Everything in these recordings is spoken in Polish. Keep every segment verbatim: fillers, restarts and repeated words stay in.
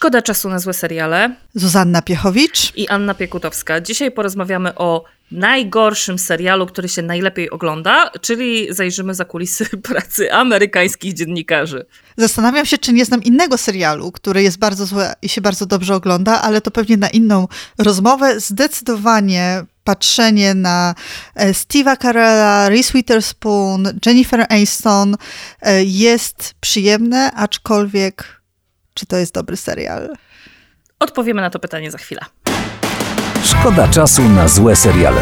Szkoda czasu na złe seriale. Zuzanna Piechowicz i Anna Piekutowska. Dzisiaj porozmawiamy o najgorszym serialu, który się najlepiej ogląda, czyli zajrzymy za kulisy pracy amerykańskich dziennikarzy. Zastanawiam się, czy nie znam innego serialu, który jest bardzo zły i się bardzo dobrze ogląda, ale to pewnie na inną rozmowę. Zdecydowanie patrzenie na Steve'a Carella, Reese Witherspoon, Jennifer Aniston jest przyjemne, aczkolwiek czy to jest dobry serial? Odpowiemy na to pytanie za chwilę. Szkoda czasu na złe seriale.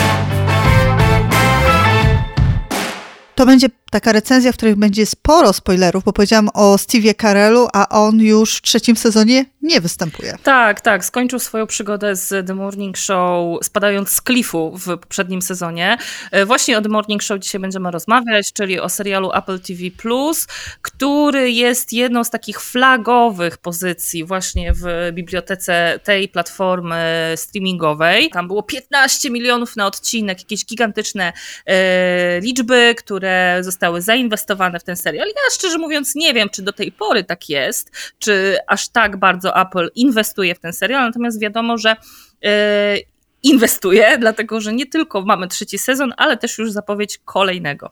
To będzie taka recenzja, w której będzie sporo spoilerów, bo powiedziałam o Steve'ie Carellu, a on już w trzecim sezonie nie występuje. Tak, tak. Skończył swoją przygodę z The Morning Show, spadając z klifu w poprzednim sezonie. Właśnie o The Morning Show dzisiaj będziemy rozmawiać, czyli o serialu Apple T V plus, który jest jedną z takich flagowych pozycji właśnie w bibliotece tej platformy streamingowej. Tam było piętnaście milionów na odcinek, jakieś gigantyczne e, liczby, które zostały zostały zainwestowane w ten serial. Ja szczerze mówiąc nie wiem, czy do tej pory tak jest, czy aż tak bardzo Apple inwestuje w ten serial, natomiast wiadomo, że yy, inwestuje, dlatego że nie tylko mamy trzeci sezon, ale też już zapowiedź kolejnego.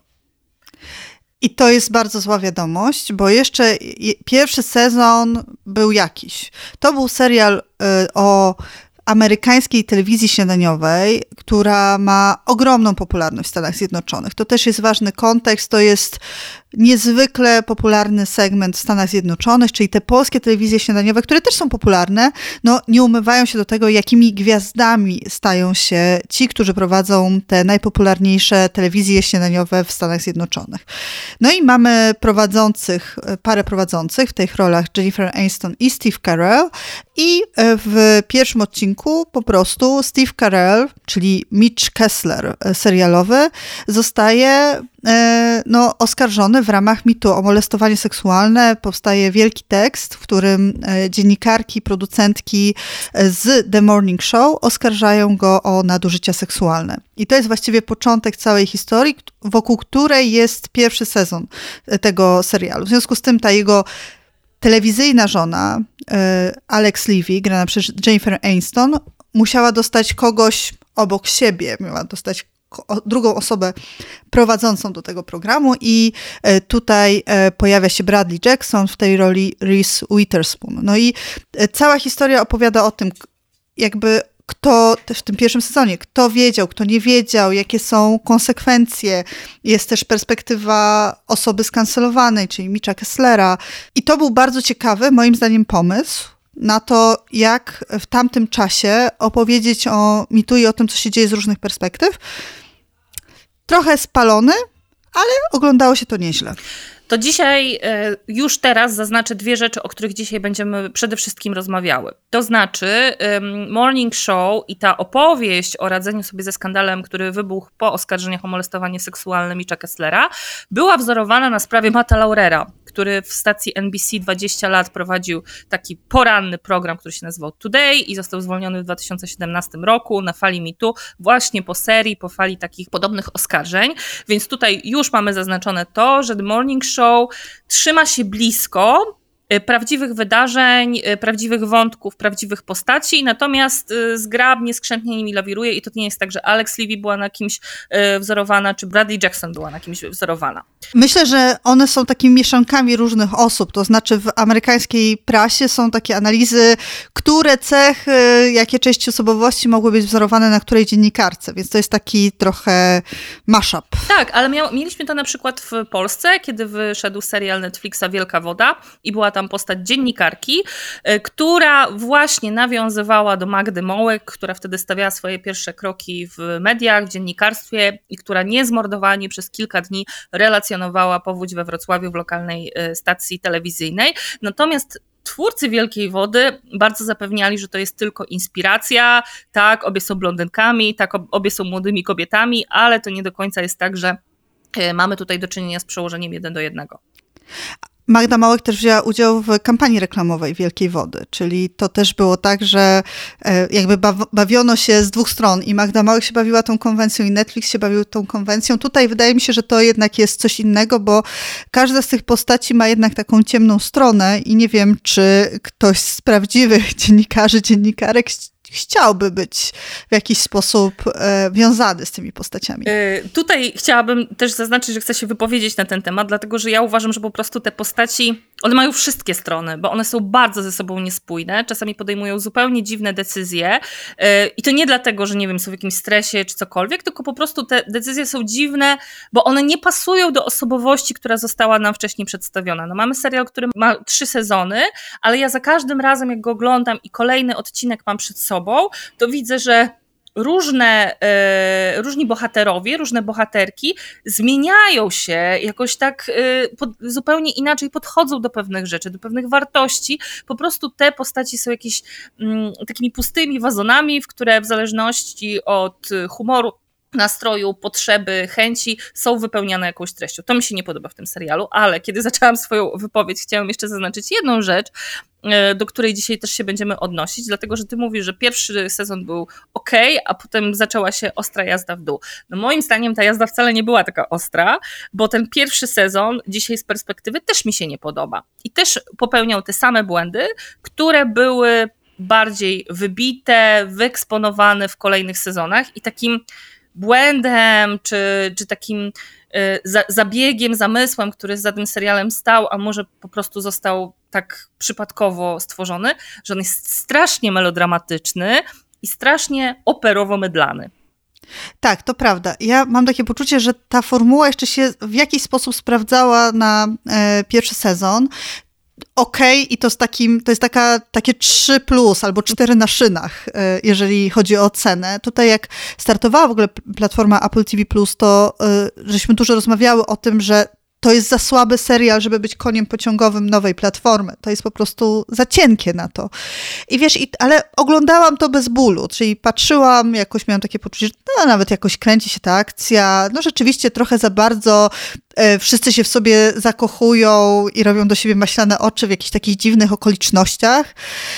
I to jest bardzo zła wiadomość, bo jeszcze pierwszy sezon był jakiś. To był serial yy, o amerykańskiej telewizji śniadaniowej, która ma ogromną popularność w Stanach Zjednoczonych. To też jest ważny kontekst, to jest niezwykle popularny segment w Stanach Zjednoczonych, czyli te polskie telewizje śniadaniowe, które też są popularne, no nie umywają się do tego, jakimi gwiazdami stają się ci, którzy prowadzą te najpopularniejsze telewizje śniadaniowe w Stanach Zjednoczonych. No i mamy prowadzących, parę prowadzących w tych rolach Jennifer Aniston i Steve Carell i w pierwszym odcinku po prostu Steve Carell, czyli Mitch Kessler serialowy, zostaje no, oskarżony w ramach mitu o molestowanie seksualne. Powstaje wielki tekst, w którym dziennikarki, producentki z The Morning Show oskarżają go o nadużycia seksualne. I to jest właściwie początek całej historii, wokół której jest pierwszy sezon tego serialu. W związku z tym ta jego telewizyjna żona, Alex Levy, grana przez Jennifer Aniston, musiała dostać kogoś obok siebie, miała dostać drugą osobę prowadzącą do tego programu i tutaj pojawia się Bradley Jackson, w tej roli Reese Witherspoon. No i cała historia opowiada o tym, jakby kto w tym pierwszym sezonie, kto wiedział, kto nie wiedział, jakie są konsekwencje. Jest też perspektywa osoby skancelowanej, czyli Mitcha Kesslera. I to był bardzo ciekawy, moim zdaniem, pomysł na to, jak w tamtym czasie opowiedzieć o mitu i o tym, co się dzieje z różnych perspektyw. Trochę spalony, ale oglądało się to nieźle. To dzisiaj, już teraz zaznaczę dwie rzeczy, o których dzisiaj będziemy przede wszystkim rozmawiały. To znaczy Morning Show i ta opowieść o radzeniu sobie ze skandalem, który wybuchł po oskarżeniach o molestowanie seksualne Mitcha Kesslera, była wzorowana na sprawie Matta Laurera, który w stacji N B C dwadzieścia lat prowadził taki poranny program, który się nazywał Today i został zwolniony w dwa tysiące siedemnastym roku na fali mitu, właśnie po serii, po fali takich podobnych oskarżeń. Więc tutaj już mamy zaznaczone to, że The Morning Show trzyma się blisko prawdziwych wydarzeń, prawdziwych wątków, prawdziwych postaci, natomiast zgrabnie, skrzętnie nimi lawiruje i to nie jest tak, że Alex Levy była na kimś wzorowana, czy Bradley Jackson była na kimś wzorowana. Myślę, że one są takimi mieszankami różnych osób, to znaczy w amerykańskiej prasie są takie analizy, które cechy, jakie części osobowości mogły być wzorowane na której dziennikarce, więc to jest taki trochę mashup. Tak, ale miał, mieliśmy to na przykład w Polsce, kiedy wyszedł serial Netflixa Wielka Woda i była tam postać dziennikarki, która właśnie nawiązywała do Magdy Mołek, która wtedy stawiała swoje pierwsze kroki w mediach, w dziennikarstwie i która niezmordowanie przez kilka dni relacjonowała powódź we Wrocławiu w lokalnej stacji telewizyjnej. Natomiast twórcy Wielkiej Wody bardzo zapewniali, że to jest tylko inspiracja, tak, obie są blondynkami, tak, obie są młodymi kobietami, ale to nie do końca jest tak, że mamy tutaj do czynienia z przełożeniem jeden do jednego. Magda Małek też wzięła udział w kampanii reklamowej Wielkiej Wody, czyli to też było tak, że jakby bawiono się z dwóch stron i Magda Małek się bawiła tą konwencją i Netflix się bawił tą konwencją. Tutaj wydaje mi się, że to jednak jest coś innego, bo każda z tych postaci ma jednak taką ciemną stronę i nie wiem, czy ktoś z prawdziwych dziennikarzy, dziennikarek chciałby być w jakiś sposób e, wiązany z tymi postaciami. Yy, tutaj chciałabym też zaznaczyć, że chcę się wypowiedzieć na ten temat, dlatego że ja uważam, że po prostu te postaci, one mają wszystkie strony, bo one są bardzo ze sobą niespójne, czasami podejmują zupełnie dziwne decyzje yy, i to nie dlatego, że nie wiem, są w jakimś stresie czy cokolwiek, tylko po prostu te decyzje są dziwne, bo one nie pasują do osobowości, która została nam wcześniej przedstawiona. No, mamy serial, który ma trzy sezony, ale ja za każdym razem, jak go oglądam i kolejny odcinek mam przed sobą, to widzę, że różne, e, różni bohaterowie, różne bohaterki zmieniają się, jakoś tak e, pod, zupełnie inaczej podchodzą do pewnych rzeczy, do pewnych wartości. Po prostu te postaci są jakieś m, takimi pustymi wazonami, w które w zależności od humoru, nastroju, potrzeby, chęci są wypełniane jakąś treścią. To mi się nie podoba w tym serialu, ale kiedy zaczęłam swoją wypowiedź, chciałam jeszcze zaznaczyć jedną rzecz, do której dzisiaj też się będziemy odnosić, dlatego że ty mówisz, że pierwszy sezon był okej, a potem zaczęła się ostra jazda w dół. No moim zdaniem ta jazda wcale nie była taka ostra, bo ten pierwszy sezon dzisiaj z perspektywy też mi się nie podoba. I też popełniał te same błędy, które były bardziej wybite, wyeksponowane w kolejnych sezonach i takim błędem, czy, czy takim y, za, zabiegiem, zamysłem, który za tym serialem stał, a może po prostu został tak przypadkowo stworzony, że on jest strasznie melodramatyczny i strasznie operowo-mydlany. Tak, to prawda. Ja mam takie poczucie, że ta formuła jeszcze się w jakiś sposób sprawdzała na e, pierwszy sezon. Okej, okay, i to, z takim, to jest taka, takie trzy plus albo cztery na szynach, jeżeli chodzi o cenę. Tutaj jak startowała w ogóle platforma Apple T V plus, to y, żeśmy dużo rozmawiały o tym, że to jest za słaby serial, żeby być koniem pociągowym nowej platformy. To jest po prostu za cienkie na to. I wiesz, i, ale oglądałam to bez bólu, czyli patrzyłam, jakoś miałam takie poczucie, że no, nawet jakoś kręci się ta akcja. No rzeczywiście trochę za bardzo e, wszyscy się w sobie zakochują i robią do siebie maślane oczy w jakichś takich dziwnych okolicznościach.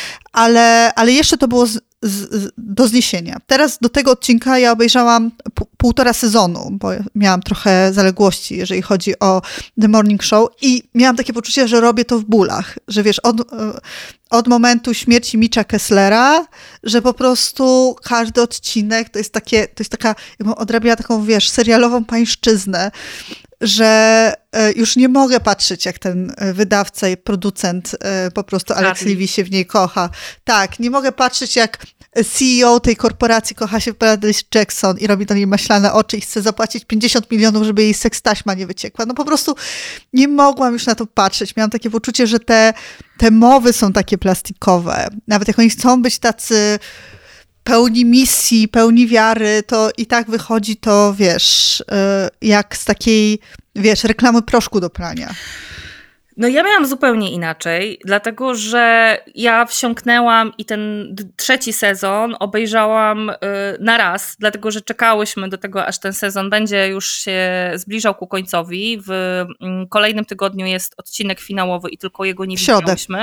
Ale, ale jeszcze to było z, z, do zniesienia. Teraz do tego odcinka ja obejrzałam p- półtora sezonu, bo miałam trochę zaległości, jeżeli chodzi o The Morning Show i miałam takie poczucie, że robię to w bólach, że wiesz, od, od momentu śmierci Mitcha Kesslera, że po prostu każdy odcinek to jest takie, to jest taka, jakbym odrabiała taką, wiesz, serialową pańszczyznę, że już nie mogę patrzeć, jak ten wydawca i producent po prostu Alex Levy się w niej kocha. Tak, nie mogę patrzeć, jak C E O tej korporacji kocha się w Paradise Jackson i robi do niej maślane oczy i chce zapłacić pięćdziesiąt milionów, żeby jej sekstaśma nie wyciekła. No po prostu nie mogłam już na to patrzeć. Miałam takie poczucie, że te, te mowy są takie plastikowe. Nawet jak oni chcą być tacy pełni misji, pełni wiary, to i tak wychodzi to, wiesz, jak z takiej, wiesz, reklamy proszku do prania. No ja miałam zupełnie inaczej, dlatego że ja wsiąknęłam i ten trzeci sezon obejrzałam na raz, dlatego że czekałyśmy do tego, aż ten sezon będzie już się zbliżał ku końcowi. W kolejnym tygodniu jest odcinek finałowy i tylko jego nie widziałyśmy.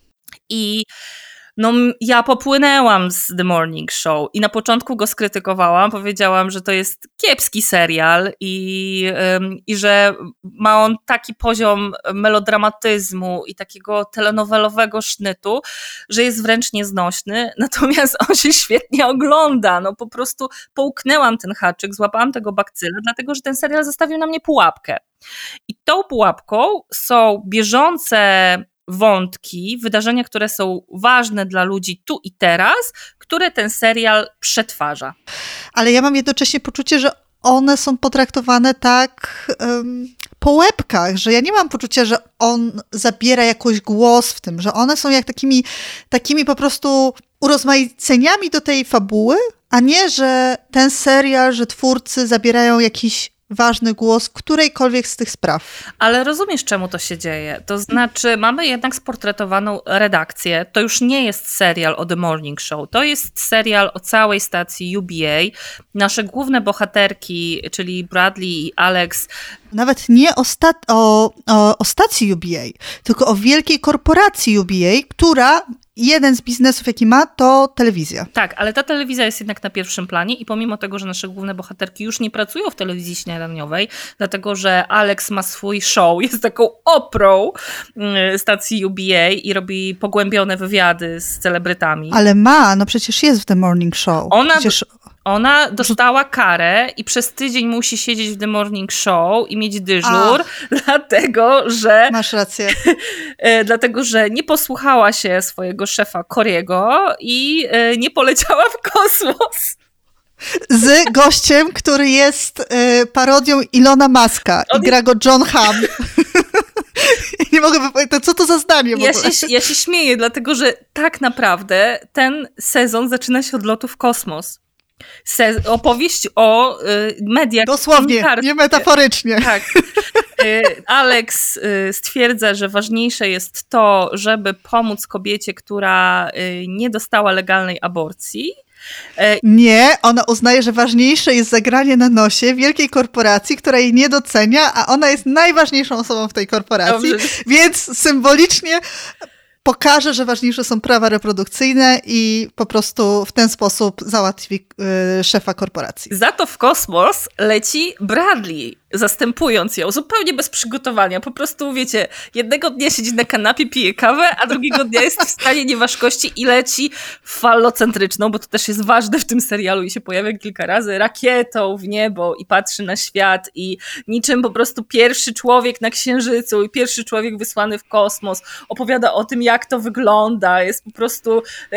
I no ja popłynęłam z The Morning Show i na początku go skrytykowałam, powiedziałam, że to jest kiepski serial i, ym, i że ma on taki poziom melodramatyzmu i takiego telenowelowego sznytu, że jest wręcz nieznośny, natomiast on się świetnie ogląda, no po prostu połknęłam ten haczyk, złapałam tego bakcyla, dlatego że ten serial zostawił na mnie pułapkę. I tą pułapką są bieżące wątki, wydarzenia, które są ważne dla ludzi tu i teraz, które ten serial przetwarza. Ale ja mam jednocześnie poczucie, że one są potraktowane tak um, po łebkach, że ja nie mam poczucia, że on zabiera jakoś głos w tym, że one są jak takimi, takimi po prostu urozmaiceniami do tej fabuły, a nie, że ten serial, że twórcy zabierają jakiś ważny głos w którejkolwiek z tych spraw. Ale rozumiesz, czemu to się dzieje? To znaczy, mamy jednak sportretowaną redakcję. To już nie jest serial o The Morning Show. To jest serial o całej stacji U B A. Nasze główne bohaterki, czyli Bradley i Alex. Nawet nie o, sta- o, o, o stacji U B A, tylko o wielkiej korporacji U B A, która... Jeden z biznesów, jaki ma, to telewizja. Tak, ale ta telewizja jest jednak na pierwszym planie i pomimo tego, że nasze główne bohaterki już nie pracują w telewizji śniadaniowej, dlatego że Alex ma swój show, jest taką oprą stacji U B A i robi pogłębione wywiady z celebrytami. Ale ma, no przecież jest w The Morning Show. Ona... Przecież... Ona dostała karę i przez tydzień musi siedzieć w The Morning Show i mieć dyżur, A. dlatego że... Masz rację. dlatego, że nie posłuchała się swojego szefa Corey'ego i nie poleciała w kosmos. Z gościem, który jest y, parodią Ilona Muska i On... gra go John Hamm. Nie mogę wypowiedzieć, to co to za zdanie w ja ogóle? Się, ja się śmieję, dlatego że tak naprawdę ten sezon zaczyna się od lotu w kosmos. Se- opowieść o y, mediach. Dosłownie, nie metaforycznie. Tak. Y, Alex y, stwierdza, że ważniejsze jest to, żeby pomóc kobiecie, która y, nie dostała legalnej aborcji. Y, nie, ona uznaje, że ważniejsze jest zagranie na nosie wielkiej korporacji, która jej nie docenia, a ona jest najważniejszą osobą w tej korporacji, Dobrze. Więc symbolicznie pokaże, że ważniejsze są prawa reprodukcyjne i po prostu w ten sposób załatwi y, szefa korporacji. Za to w kosmos leci Bradley, zastępując ją zupełnie bez przygotowania. Po prostu, wiecie, jednego dnia siedzi na kanapie, pije kawę, a drugiego dnia jest w stanie nieważkości i leci fallocentryczną, bo to też jest ważne w tym serialu i się pojawia kilka razy, rakietą w niebo i patrzy na świat i niczym po prostu pierwszy człowiek na Księżycu i pierwszy człowiek wysłany w kosmos opowiada o tym, jak to wygląda. Jest po prostu e,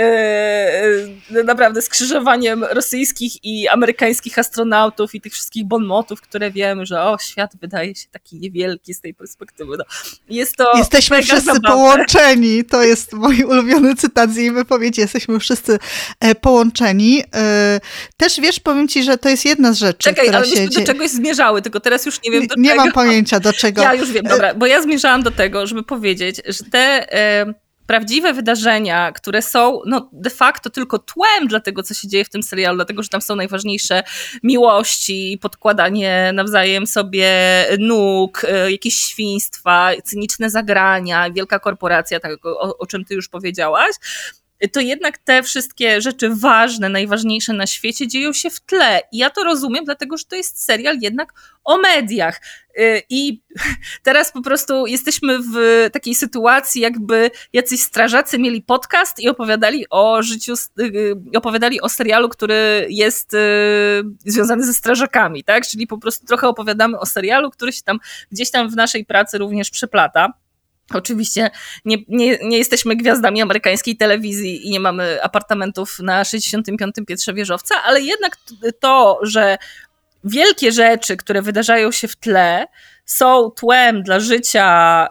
e, naprawdę skrzyżowaniem rosyjskich i amerykańskich astronautów i tych wszystkich bonmotów, które wiemy, że o, świat wydaje się taki niewielki z tej perspektywy. No, jest to Jesteśmy wszyscy zabawne. Połączeni. To jest mój ulubiony cytat z jej wypowiedzi. Jesteśmy wszyscy e, połączeni. E, też wiesz, powiem ci, że to jest jedna z rzeczy, Czekaj, która ale się myśmy dzieje. do czegoś zmierzały, tylko teraz już nie wiem do nie, czego. Nie mam pojęcia do czego. Ja już wiem, dobra, bo ja zmierzałam do tego, żeby powiedzieć, że te e, prawdziwe wydarzenia, które są no, de facto tylko tłem dla tego, co się dzieje w tym serialu, dlatego, że tam są najważniejsze miłości, podkładanie nawzajem sobie nóg, jakieś świństwa, cyniczne zagrania, wielka korporacja, tak, o, o czym ty już powiedziałaś, to jednak te wszystkie rzeczy ważne, najważniejsze na świecie dzieją się w tle. I ja to rozumiem, dlatego że to jest serial jednak o mediach. I teraz po prostu jesteśmy w takiej sytuacji, jakby jacyś strażacy mieli podcast i opowiadali o życiu, opowiadali o serialu, który jest związany ze strażakami, tak? Czyli po prostu trochę opowiadamy o serialu, który się tam gdzieś tam w naszej pracy również przeplata. Oczywiście nie, nie, nie jesteśmy gwiazdami amerykańskiej telewizji i nie mamy apartamentów na sześćdziesiątym piątym piętrze wieżowca, ale jednak to, że wielkie rzeczy, które wydarzają się w tle, są tłem dla życia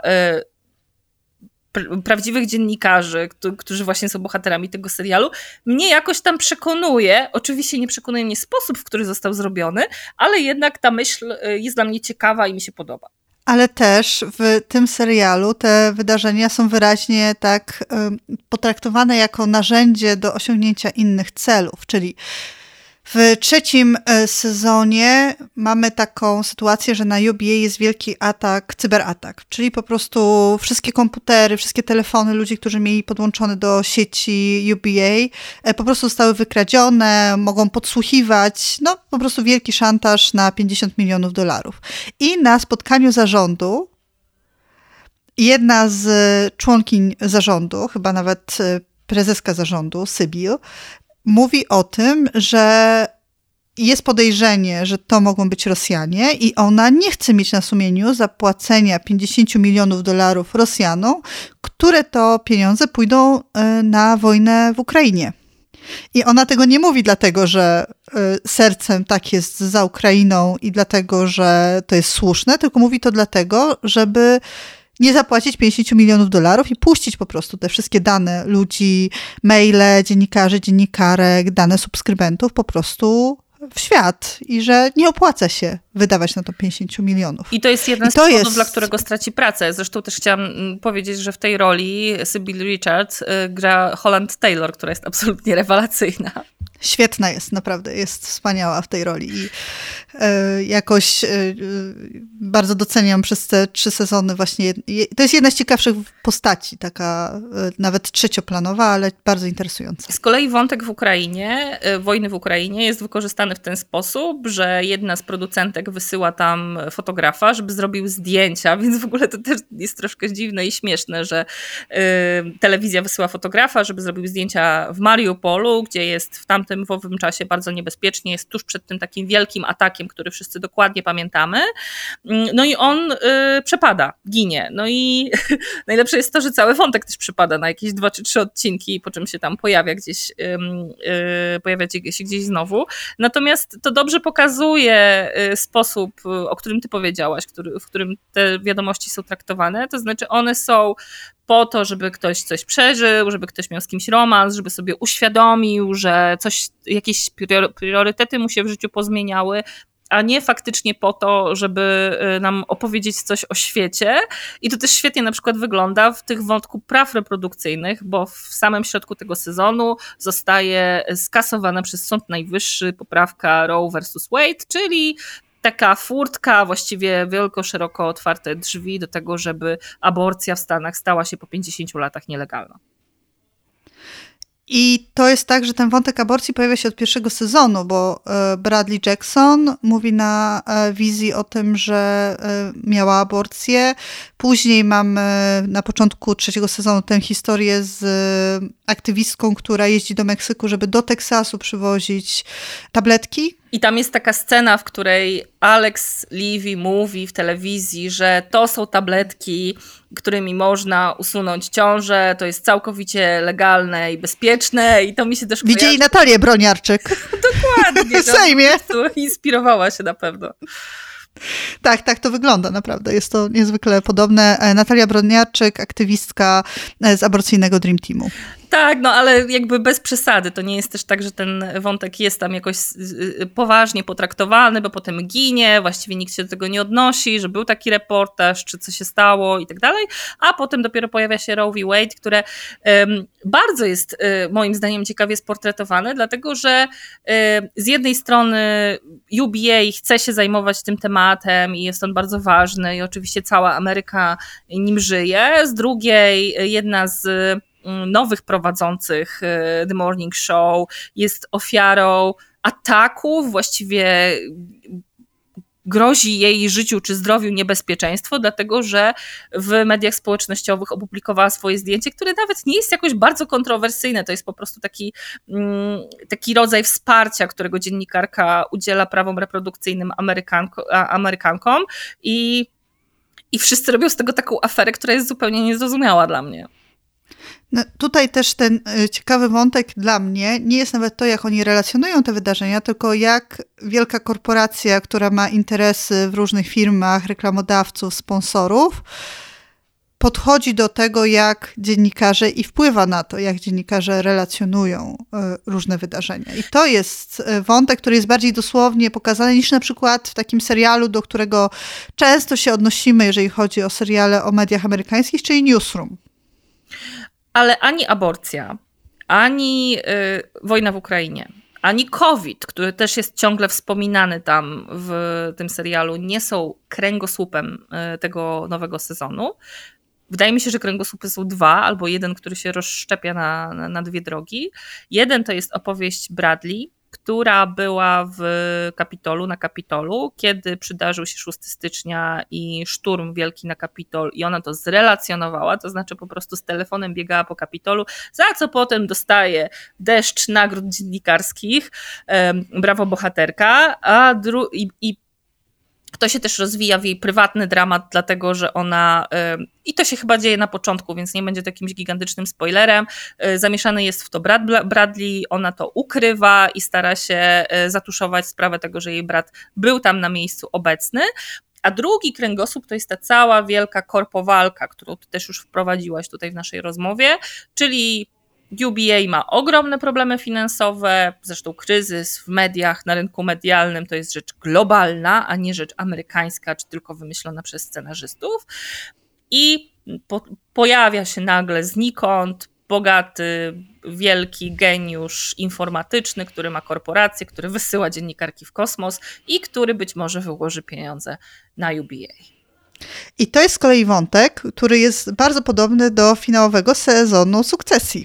y, prawdziwych dziennikarzy, którzy właśnie są bohaterami tego serialu, mnie jakoś tam przekonuje. Oczywiście nie przekonuje mnie sposób, w który został zrobiony, ale jednak ta myśl jest dla mnie ciekawa i mi się podoba. Ale też w tym serialu te wydarzenia są wyraźnie tak y, potraktowane jako narzędzie do osiągnięcia innych celów, czyli w trzecim sezonie mamy taką sytuację, że na U B A jest wielki atak, cyberatak, czyli po prostu wszystkie komputery, wszystkie telefony ludzi, którzy mieli podłączone do sieci U B A, po prostu zostały wykradzione, mogą podsłuchiwać, no po prostu wielki szantaż na pięćdziesiąt milionów dolarów. I na spotkaniu zarządu jedna z członkiń zarządu, chyba nawet prezeska zarządu, Sybil, mówi o tym, że jest podejrzenie, że to mogą być Rosjanie i ona nie chce mieć na sumieniu zapłacenia pięćdziesiąt milionów dolarów Rosjanom, które to pieniądze pójdą na wojnę w Ukrainie. I ona tego nie mówi dlatego, że sercem tak jest za Ukrainą i dlatego, że to jest słuszne, tylko mówi to dlatego, żeby nie zapłacić pięćdziesiąt milionów dolarów i puścić po prostu te wszystkie dane ludzi, maile, dziennikarzy, dziennikarek, dane subskrybentów po prostu w świat i że nie opłaca się wydawać na to pięćdziesiąt milionów. I to jest jeden I z to powodów, jest... dla którego straci pracę. Zresztą też chciałam powiedzieć, że w tej roli Sybil Richards gra Holland Taylor, która jest absolutnie rewelacyjna. Świetna jest, naprawdę, jest wspaniała w tej roli i e, jakoś e, bardzo doceniam przez te trzy sezony właśnie. To jest jedna z ciekawszych postaci, taka e, nawet trzecioplanowa, ale bardzo interesująca. Z kolei wątek w Ukrainie, e, wojny w Ukrainie jest wykorzystany w ten sposób, że jedna z producentek wysyła tam fotografa, żeby zrobił zdjęcia, więc w ogóle to też jest troszkę dziwne i śmieszne, że e, telewizja wysyła fotografa, żeby zrobił zdjęcia w Mariupolu, gdzie jest w tamtym w owym czasie bardzo niebezpiecznie, jest tuż przed tym takim wielkim atakiem, który wszyscy dokładnie pamiętamy. No i on y, przepada, ginie. No i najlepsze jest to, że cały wątek też przepada na jakieś dwa czy trzy odcinki, po czym się tam pojawia gdzieś, y, y, pojawia się gdzieś znowu. Natomiast to dobrze pokazuje y, sposób, o którym ty powiedziałaś, który, w którym te wiadomości są traktowane, to znaczy one są po to, żeby ktoś coś przeżył, żeby ktoś miał z kimś romans, żeby sobie uświadomił, że coś, jakieś priorytety mu się w życiu pozmieniały, a nie faktycznie po to, żeby nam opowiedzieć coś o świecie. I to też świetnie na przykład wygląda w tych wątku praw reprodukcyjnych, bo w samym środku tego sezonu zostaje skasowana przez Sąd Najwyższy poprawka Roe versus Wade, czyli taka furtka, właściwie wielko, szeroko otwarte drzwi do tego, żeby aborcja w Stanach stała się po pięćdziesięciu latach nielegalna. I to jest tak, że ten wątek aborcji pojawia się od pierwszego sezonu, bo Bradley Jackson mówi na wizji o tym, że miała aborcję. Później mamy na początku trzeciego sezonu tę historię z aktywistką, która jeździ do Meksyku, żeby do Teksasu przywozić tabletki. I tam jest taka scena, w której Alex Levy mówi w telewizji, że to są tabletki, którymi można usunąć ciążę, to jest całkowicie legalne i bezpieczne i to mi się też Widzieli kojarzy... Natalię Broniarczyk. Dokładnie. W Sejmie. No, inspirowała się na pewno. Tak, tak to wygląda naprawdę. Jest to niezwykle podobne. Natalia Broniarczyk, aktywistka z aborcyjnego Dream Teamu. Tak, no ale jakby bez przesady. To nie jest też tak, że ten wątek jest tam jakoś poważnie potraktowany, bo potem ginie, właściwie nikt się do tego nie odnosi, że był taki reportaż, czy co się stało i tak dalej, a potem dopiero pojawia się Roe v. Wade, które um, bardzo jest um, moim zdaniem ciekawie sportretowane, dlatego że um, z jednej strony U B A chce się zajmować tym tematem i jest on bardzo ważny i oczywiście cała Ameryka nim żyje, z drugiej jedna z nowych prowadzących The Morning Show jest ofiarą ataków, właściwie grozi jej życiu czy zdrowiu niebezpieczeństwo, dlatego że w mediach społecznościowych opublikowała swoje zdjęcie, które nawet nie jest jakoś bardzo kontrowersyjne. To jest po prostu taki, taki rodzaj wsparcia, którego dziennikarka udziela prawom reprodukcyjnym Amerykanko, Amerykankom i, i wszyscy robią z tego taką aferę, która jest zupełnie niezrozumiała dla mnie. No, tutaj też ten ciekawy wątek dla mnie nie jest nawet to, jak oni relacjonują te wydarzenia, tylko jak wielka korporacja, która ma interesy w różnych firmach, reklamodawców, sponsorów, podchodzi do tego, jak dziennikarze i wpływa na to, jak dziennikarze relacjonują różne wydarzenia. I to jest wątek, który jest bardziej dosłownie pokazany niż na przykład w takim serialu, do którego często się odnosimy, jeżeli chodzi o seriale o mediach amerykańskich, czyli Newsroom. Ale ani aborcja, ani y, wojna w Ukrainie, ani COVID, który też jest ciągle wspominany tam w tym serialu, nie są kręgosłupem y, tego nowego sezonu. Wydaje mi się, że kręgosłupy są dwa, albo jeden, który się rozszczepia na, na, na dwie drogi. Jeden to jest opowieść Bradley, która była w Kapitolu, na Kapitolu, kiedy przydarzył się szóstego stycznia i szturm wielki na Kapitol i ona to zrelacjonowała, to znaczy po prostu z telefonem biegała po Kapitolu, za co potem dostaje deszcz nagród dziennikarskich, brawo bohaterka, a dru- i, i to się też rozwija w jej prywatny dramat, dlatego że ona, i to się chyba dzieje na początku, więc nie będzie to jakimś gigantycznym spoilerem, zamieszany jest w to brat Bradley, ona to ukrywa i stara się zatuszować sprawę tego, że jej brat był tam na miejscu obecny. A drugi kręgosłup to jest ta cała wielka korpowalka, którą ty też już wprowadziłaś tutaj w naszej rozmowie, czyli U B A ma ogromne problemy finansowe, zresztą kryzys w mediach, na rynku medialnym to jest rzecz globalna, a nie rzecz amerykańska, czy tylko wymyślona przez scenarzystów. I po, pojawia się nagle znikąd bogaty, wielki geniusz informatyczny, który ma korporację, który wysyła dziennikarki w kosmos i który być może wyłoży pieniądze na U B A. I to jest z kolei wątek, który jest bardzo podobny do finałowego sezonu Sukcesji.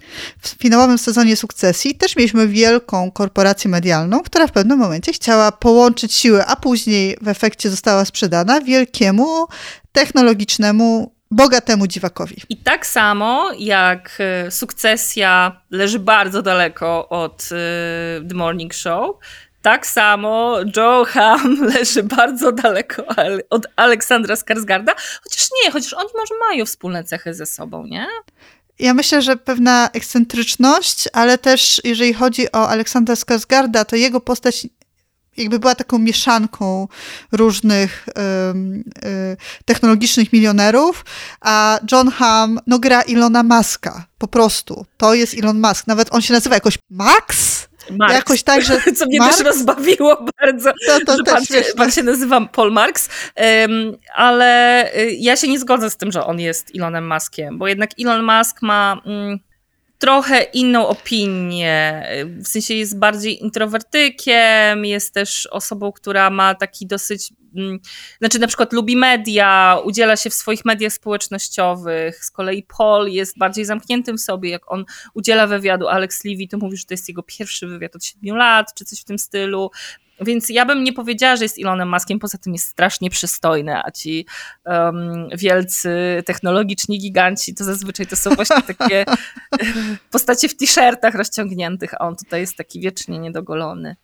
W finałowym sezonie Sukcesji też mieliśmy wielką korporację medialną, która w pewnym momencie chciała połączyć siły, a później w efekcie została sprzedana wielkiemu, technologicznemu, bogatemu dziwakowi. I tak samo jak Sukcesja leży bardzo daleko od The Morning Show, tak samo Jon Hamm leży bardzo daleko od Aleksandra Skarsgarda, chociaż nie, chociaż oni może mają wspólne cechy ze sobą, nie? Ja myślę, że pewna ekscentryczność, ale też jeżeli chodzi o Aleksandra Skarsgarda, to jego postać jakby była taką mieszanką różnych um, y, technologicznych milionerów, a Jon Hamm no, gra Ilona Muska, po prostu. To jest Elon Musk. Nawet on się nazywa jakoś Max? Marx. Jakoś tak, że co mnie Marx? też rozbawiło bardzo, to, to że pan się, pan się nazywa Paul Marx, um, ale ja się nie zgodzę z tym, że on jest Elonem Muskiem, bo jednak Elon Musk ma um, trochę inną opinię, w sensie jest bardziej introwertykiem, jest też osobą, która ma taki dosyć, um, znaczy na przykład lubi media, udziela się w swoich mediach społecznościowych, z kolei Paul jest bardziej zamkniętym w sobie, jak on udziela wywiadu Alex Levy, to mówi, że to jest jego pierwszy wywiad od siedmiu lat, czy coś w tym stylu. Więc ja bym nie powiedziała, że jest Elonem Muskiem, poza tym jest strasznie przystojny, a ci um, wielcy technologiczni giganci to zazwyczaj to są właśnie takie postacie w t-shirtach rozciągniętych, a on tutaj jest taki wiecznie niedogolony.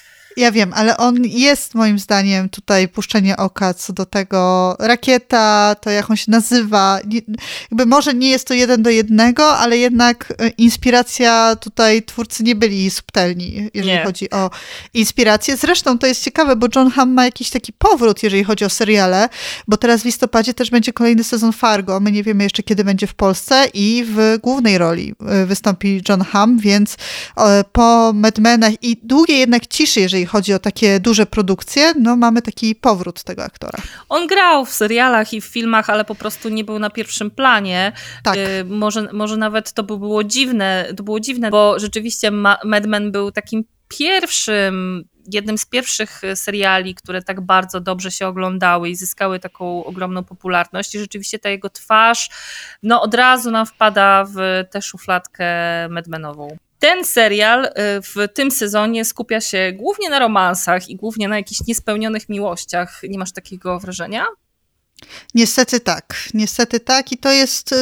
Ja wiem, ale on jest moim zdaniem tutaj puszczenie oka co do tego Rakieta, to jak on się nazywa, jakby może nie jest to jeden do jednego, ale jednak inspiracja tutaj twórcy nie byli subtelni, jeżeli nie. chodzi o inspirację. Zresztą to jest ciekawe, bo Jon Hamm ma jakiś taki powrót, jeżeli chodzi o seriale, bo teraz w listopadzie też będzie kolejny sezon Fargo, my nie wiemy jeszcze kiedy będzie w Polsce i w głównej roli wystąpi Jon Hamm, więc po Mad Menach i długiej jednak ciszy, jeżeli chodzi o takie duże produkcje, no mamy taki powrót tego aktora. On grał w serialach i w filmach, ale po prostu nie był na pierwszym planie. Tak. Y, może, może nawet to by było dziwne, to było dziwne, bo rzeczywiście Mad Men był takim pierwszym, jednym z pierwszych seriali, które tak bardzo dobrze się oglądały i zyskały taką ogromną popularność i rzeczywiście ta jego twarz no od razu nam wpada w tę szufladkę Madmenową. Ten serial w tym sezonie skupia się głównie na romansach i głównie na jakichś niespełnionych miłościach. Nie masz takiego wrażenia? Niestety tak. Niestety tak i to jest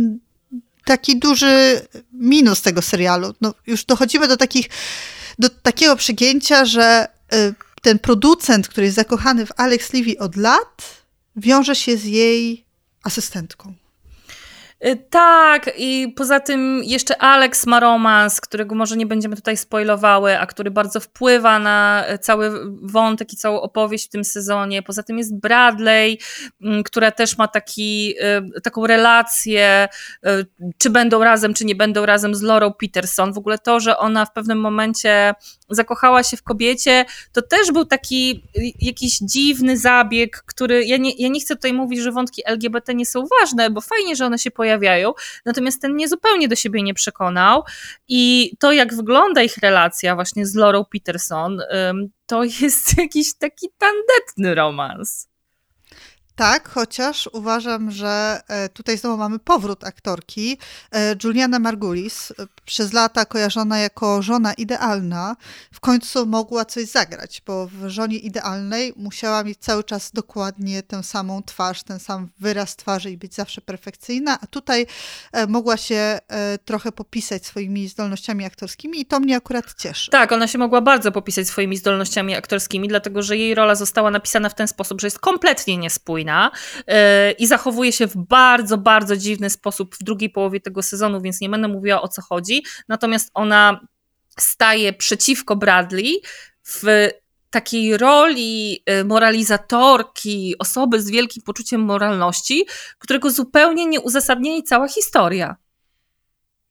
taki duży minus tego serialu. No, już dochodzimy do takich, do takiego przegięcia, że ten producent, który jest zakochany w Alex Levy od lat, wiąże się z jej asystentką. Tak, i poza tym jeszcze Alex ma romans, którego może nie będziemy tutaj spoilowały, a który bardzo wpływa na cały wątek i całą opowieść w tym sezonie. Poza tym jest Bradley, która też ma taki, taką relację, czy będą razem, czy nie będą razem z Laurą Peterson. W ogóle to, że ona w pewnym momencie zakochała się w kobiecie, to też był taki jakiś dziwny zabieg, który, ja nie, ja nie chcę tutaj mówić, że wątki L G B T nie są ważne, bo fajnie, że one się pojawiają, natomiast ten mnie zupełnie do siebie nie przekonał i to, jak wygląda ich relacja właśnie z Laurą Peterson, to jest jakiś taki tandetny romans. Tak, chociaż uważam, że tutaj znowu mamy powrót aktorki. Juliana Margulis, przez lata kojarzona jako żona idealna, w końcu mogła coś zagrać, bo w Żonie idealnej musiała mieć cały czas dokładnie tę samą twarz, ten sam wyraz twarzy i być zawsze perfekcyjna, a tutaj mogła się trochę popisać swoimi zdolnościami aktorskimi i to mnie akurat cieszy. Tak, ona się mogła bardzo popisać swoimi zdolnościami aktorskimi, dlatego że jej rola została napisana w ten sposób, że jest kompletnie niespójna i zachowuje się w bardzo, bardzo dziwny sposób w drugiej połowie tego sezonu, więc nie będę mówiła, o co chodzi. Natomiast ona staje przeciwko Bradley w takiej roli moralizatorki, osoby z wielkim poczuciem moralności, którego zupełnie nie uzasadnia jej cała historia.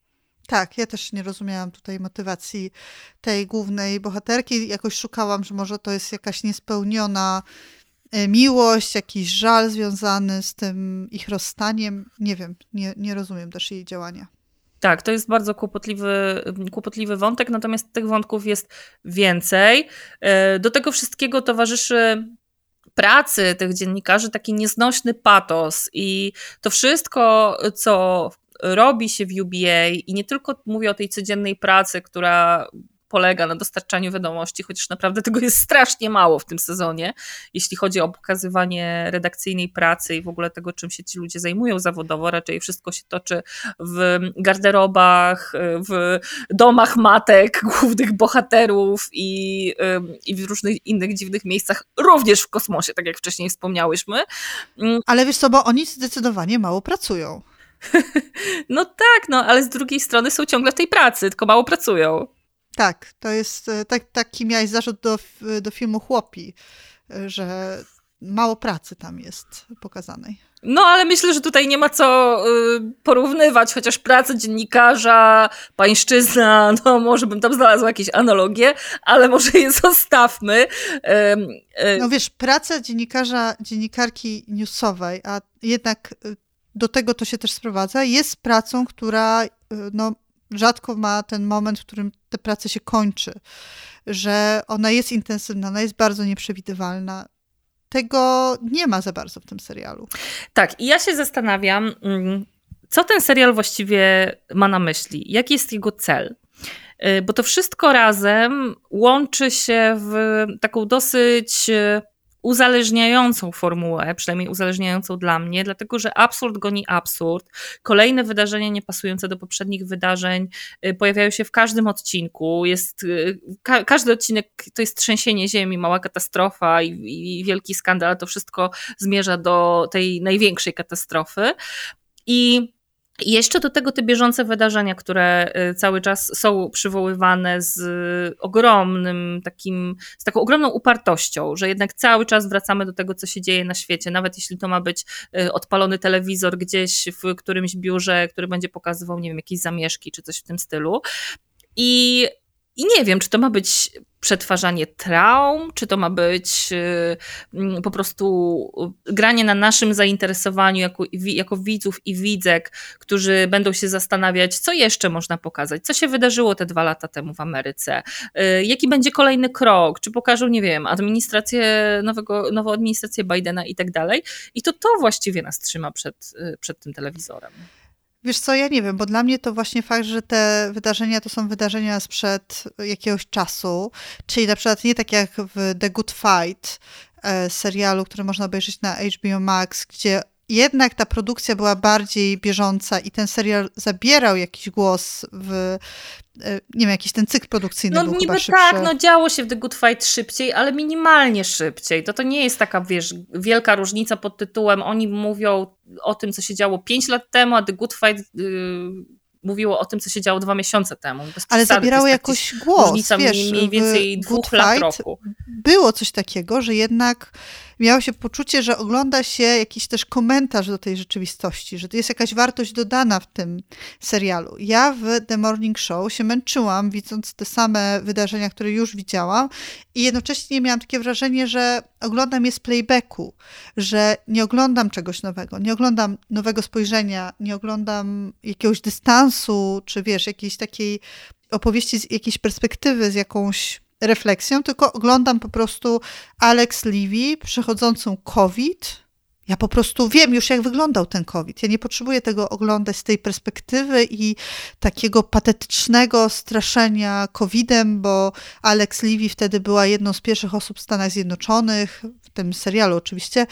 Tak, ja też nie rozumiałam tutaj motywacji tej głównej bohaterki. Jakoś szukałam, że może to jest jakaś niespełniona miłość, jakiś żal związany z tym ich rozstaniem. Nie wiem, nie, nie rozumiem też jej działania. Tak, to jest bardzo kłopotliwy, kłopotliwy wątek, natomiast tych wątków jest więcej. Do tego wszystkiego towarzyszy pracy tych dziennikarzy taki nieznośny patos i to wszystko, co robi się w U B A i nie tylko mówię o tej codziennej pracy, która polega na dostarczaniu wiadomości, chociaż naprawdę tego jest strasznie mało w tym sezonie, jeśli chodzi o pokazywanie redakcyjnej pracy i w ogóle tego, czym się ci ludzie zajmują zawodowo. Raczej wszystko się toczy w garderobach, w domach matek, głównych bohaterów i, i w różnych innych dziwnych miejscach, również w kosmosie, tak jak wcześniej wspomniałyśmy. Ale wiesz co, bo oni zdecydowanie mało pracują. No tak, no ale z drugiej strony są ciągle w tej pracy, tylko mało pracują. Tak, to jest tak, taki miałeś zarzut do, do filmu Chłopi, że mało pracy tam jest pokazanej. No ale myślę, że tutaj nie ma co y, porównywać, chociaż praca dziennikarza, pańszczyzna, no może bym tam znalazła jakieś analogie, ale może je zostawmy. Y, y. No wiesz, praca dziennikarza, dziennikarki newsowej, a jednak do tego to się też sprowadza, jest pracą, która no, rzadko ma ten moment, w którym ta praca się kończy, że ona jest intensywna, ona jest bardzo nieprzewidywalna. Tego nie ma za bardzo w tym serialu. Tak, i ja się zastanawiam, co ten serial właściwie ma na myśli, jaki jest jego cel. Bo to wszystko razem łączy się w taką dosyć uzależniającą formułę, przynajmniej uzależniającą dla mnie, dlatego że absurd goni absurd. Kolejne wydarzenia niepasujące do poprzednich wydarzeń pojawiają się w każdym odcinku. Jest, ka- każdy odcinek to jest trzęsienie ziemi, mała katastrofa i, i wielki skandal. To wszystko zmierza do tej największej katastrofy. I I jeszcze do tego te bieżące wydarzenia, które cały czas są przywoływane z ogromnym takim, z taką ogromną upartością, że jednak cały czas wracamy do tego, co się dzieje na świecie, nawet jeśli to ma być odpalony telewizor gdzieś w którymś biurze, który będzie pokazywał, nie wiem, jakieś zamieszki czy coś w tym stylu. I I nie wiem, czy to ma być przetwarzanie traum, czy to ma być y, po prostu granie na naszym zainteresowaniu jako, jako widzów i widzek, którzy będą się zastanawiać, co jeszcze można pokazać, co się wydarzyło te dwa lata temu w Ameryce, y, jaki będzie kolejny krok, czy pokażą, nie wiem, administrację nowego, nową administrację Bidena i tak dalej. I to to właściwie nas trzyma przed, y, przed tym telewizorem. Wiesz co, ja nie wiem, bo dla mnie to właśnie fakt, że te wydarzenia to są wydarzenia sprzed jakiegoś czasu, czyli na przykład nie tak jak w The Good Fight, e, serialu, który można obejrzeć na H B O Max, gdzie jednak ta produkcja była bardziej bieżąca i ten serial zabierał jakiś głos w, nie wiem, jakiś ten cykl produkcyjny no, był niby chyba szybszy. tak, no działo się w The Good Fight szybciej, ale minimalnie szybciej. To to nie jest taka, wiesz, wielka różnica pod tytułem oni mówią o tym, co się działo pięć lat temu, a The Good Fight yy, mówiło o tym, co się działo dwa miesiące temu. Bez ale przesady, zabierało jakoś głos, różnica wiesz, mniej więcej dwóch lat roku. Było coś takiego, że jednak miało się poczucie, że ogląda się jakiś też komentarz do tej rzeczywistości, że to jest jakaś wartość dodana w tym serialu. Ja w The Morning Show się męczyłam, widząc te same wydarzenia, które już widziałam i jednocześnie miałam takie wrażenie, że oglądam je z playbacku, że nie oglądam czegoś nowego, nie oglądam nowego spojrzenia, nie oglądam jakiegoś dystansu, czy wiesz, jakiejś takiej opowieści z jakiejś perspektywy, z jakąś refleksją, tylko oglądam po prostu Alex Levy przechodzącą COVID. Ja po prostu wiem już, jak wyglądał ten COVID. Ja nie potrzebuję tego oglądać z tej perspektywy i takiego patetycznego straszenia kowidem, bo Alex Levy wtedy była jedną z pierwszych osób w Stanach Zjednoczonych, w tym serialu oczywiście,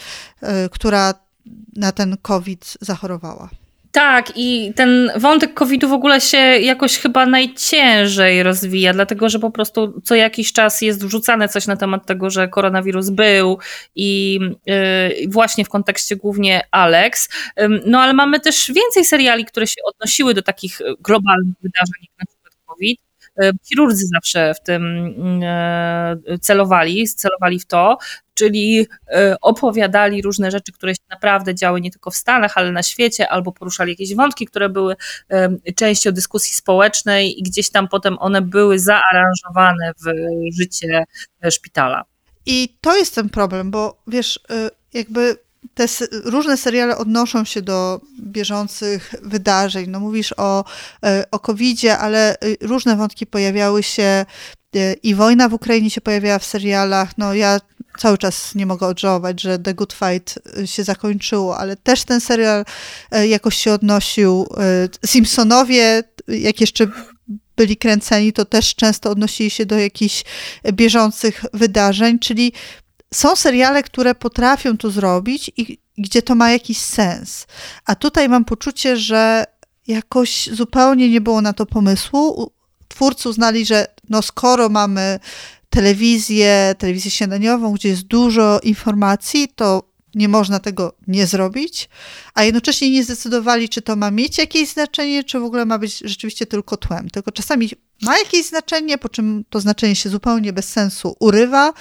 która na ten COVID zachorowała. Tak, i ten wątek kowida w ogóle się jakoś chyba najciężej rozwija, dlatego że po prostu co jakiś czas jest wrzucane coś na temat tego, że koronawirus był i yy, właśnie w kontekście głównie Alex. Yy, no ale mamy też więcej seriali, które się odnosiły do takich globalnych wydarzeń, jak na przykład COVID. Chirurdzy zawsze w tym celowali, celowali w to, czyli opowiadali różne rzeczy, które się naprawdę działy nie tylko w Stanach, ale na świecie, albo poruszali jakieś wątki, które były częścią dyskusji społecznej i gdzieś tam potem one były zaaranżowane w życie szpitala. I to jest ten problem, bo wiesz, jakby te różne seriale odnoszą się do bieżących wydarzeń. No mówisz o, o kowidzie, ale różne wątki pojawiały się i wojna w Ukrainie się pojawiała w serialach. No ja cały czas nie mogę odżałować, że The Good Fight się zakończyło, ale też ten serial jakoś się odnosił. Simpsonowie, jak jeszcze byli kręceni, to też często odnosili się do jakichś bieżących wydarzeń, czyli są seriale, które potrafią to zrobić i gdzie to ma jakiś sens. A tutaj mam poczucie, że jakoś zupełnie nie było na to pomysłu. Twórcy uznali, że no skoro mamy telewizję, telewizję śniadaniową, gdzie jest dużo informacji, to nie można tego nie zrobić, a jednocześnie nie zdecydowali, czy to ma mieć jakieś znaczenie, czy w ogóle ma być rzeczywiście tylko tłem. Tylko czasami ma jakieś znaczenie, po czym to znaczenie się zupełnie bez sensu urywa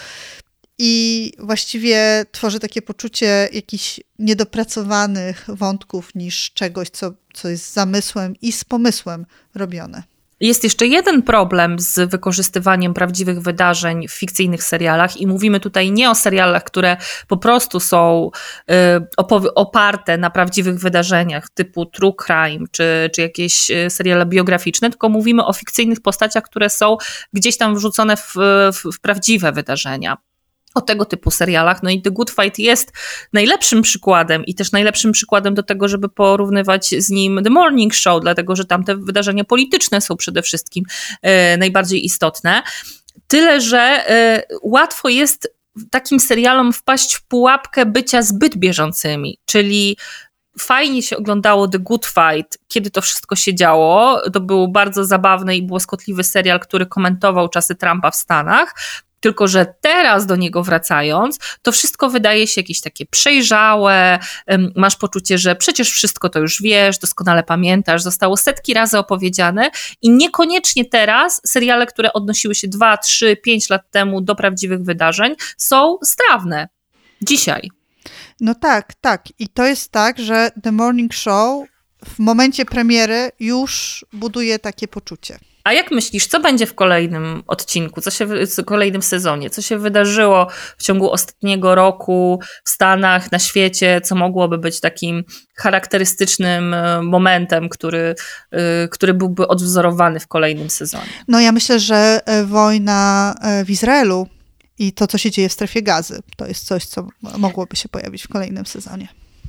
i właściwie tworzy takie poczucie jakichś niedopracowanych wątków niż czegoś, co, co jest z zamysłem i z pomysłem robione. Jest jeszcze jeden problem z wykorzystywaniem prawdziwych wydarzeń w fikcyjnych serialach i mówimy tutaj nie o serialach, które po prostu są y, oparte na prawdziwych wydarzeniach typu true crime czy, czy jakieś seriale biograficzne, tylko mówimy o fikcyjnych postaciach, które są gdzieś tam wrzucone w, w, w prawdziwe wydarzenia. O tego typu serialach. No i The Good Fight jest najlepszym przykładem i też najlepszym przykładem do tego, żeby porównywać z nim The Morning Show, dlatego że tam te wydarzenia polityczne są przede wszystkim e, najbardziej istotne. Tyle, że e, łatwo jest takim serialom wpaść w pułapkę bycia zbyt bieżącymi, czyli fajnie się oglądało The Good Fight, kiedy to wszystko się działo. To był bardzo zabawny i błyskotliwy serial, który komentował czasy Trumpa w Stanach. Tylko że teraz do niego wracając, to wszystko wydaje się jakieś takie przejrzałe, masz poczucie, że przecież wszystko to już wiesz, doskonale pamiętasz, zostało setki razy opowiedziane i niekoniecznie teraz seriale, które odnosiły się dwa, trzy, pięć lat temu do prawdziwych wydarzeń, są strawne. Dzisiaj. No tak, tak. I to jest tak, że The Morning Show w momencie premiery już buduje takie poczucie. A jak myślisz, co będzie w kolejnym odcinku, co się w kolejnym sezonie? Co się wydarzyło w ciągu ostatniego roku w Stanach, na świecie, co mogłoby być takim charakterystycznym momentem, który, który byłby odwzorowany w kolejnym sezonie? No ja myślę, że wojna w Izraelu i to, co się dzieje w strefie Gazy, to jest coś, co mogłoby się pojawić w kolejnym sezonie.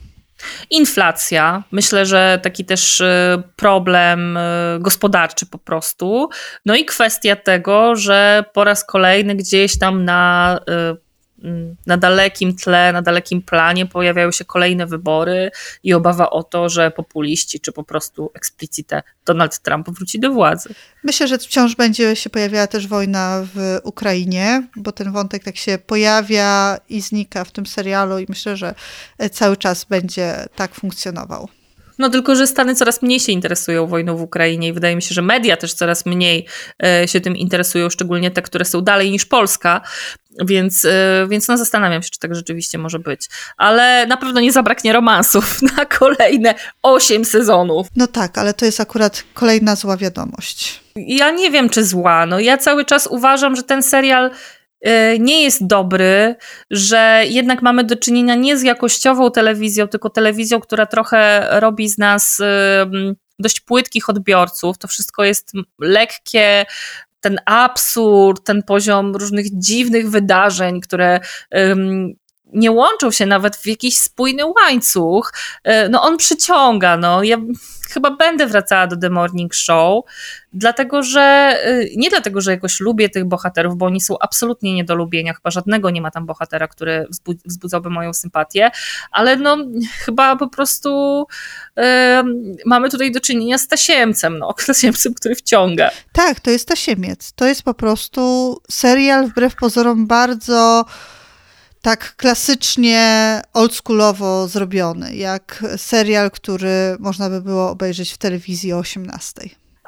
Inflacja, myślę, że taki też problem gospodarczy po prostu. No i kwestia tego, że po raz kolejny gdzieś tam na, na dalekim tle, na dalekim planie pojawiają się kolejne wybory i obawa o to, że populiści czy po prostu explicite Donald Trump wróci do władzy. Myślę, że wciąż będzie się pojawiała też wojna w Ukrainie, bo ten wątek tak się pojawia i znika w tym serialu i myślę, że cały czas będzie tak funkcjonował. No tylko, że Stany coraz mniej się interesują wojną w Ukrainie i wydaje mi się, że media też coraz mniej się tym interesują, szczególnie te, które są dalej niż Polska, więc, więc no zastanawiam się, czy tak rzeczywiście może być. Ale na pewno nie zabraknie romansów na kolejne osiem sezonów. No tak, ale to jest akurat kolejna zła wiadomość. Ja nie wiem, czy zła. No ja cały czas uważam, że ten serial nie jest dobry, że jednak mamy do czynienia nie z jakościową telewizją, tylko telewizją, która trochę robi z nas dość płytkich odbiorców. To wszystko jest lekkie, ten absurd, ten poziom różnych dziwnych wydarzeń, które nie łączą się nawet w jakiś spójny łańcuch, no on przyciąga. No. Ja chyba będę wracała do The Morning Show, dlatego że, nie dlatego, że jakoś lubię tych bohaterów, bo oni są absolutnie nie do lubienia, chyba żadnego nie ma tam bohatera, który wzbudzałby moją sympatię, ale no chyba po prostu yy, mamy tutaj do czynienia z tasiemcem, no, tasiemcem, który wciąga. Tak, to jest tasiemiec. To jest po prostu serial wbrew pozorom bardzo tak klasycznie, oldschoolowo zrobiony, jak serial, który można by było obejrzeć w telewizji o osiemnastej.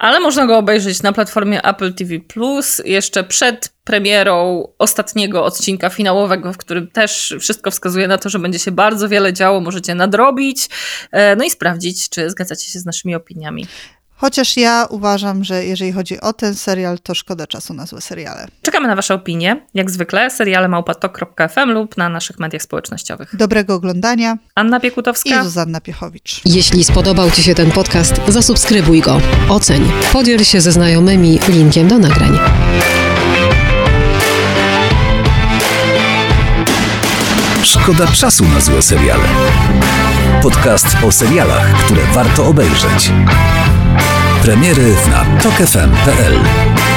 Ale można go obejrzeć na platformie Apple T V plus, jeszcze przed premierą ostatniego odcinka finałowego, w którym też wszystko wskazuje na to, że będzie się bardzo wiele działo, możecie nadrobić, no i sprawdzić, czy zgadzacie się z naszymi opiniami. Chociaż ja uważam, że jeżeli chodzi o ten serial, to szkoda czasu na złe seriale. Czekamy na wasze opinie, jak zwykle, seriale małpa tok kropka f m lub na naszych mediach społecznościowych. Dobrego oglądania. Anna Piekutowska i Zuzanna Piechowicz. Jeśli spodobał ci się ten podcast, zasubskrybuj go, oceń, podziel się ze znajomymi linkiem do nagrań. Szkoda czasu na złe seriale. Podcast o serialach, które warto obejrzeć. Premiery na tok f m kropka p l.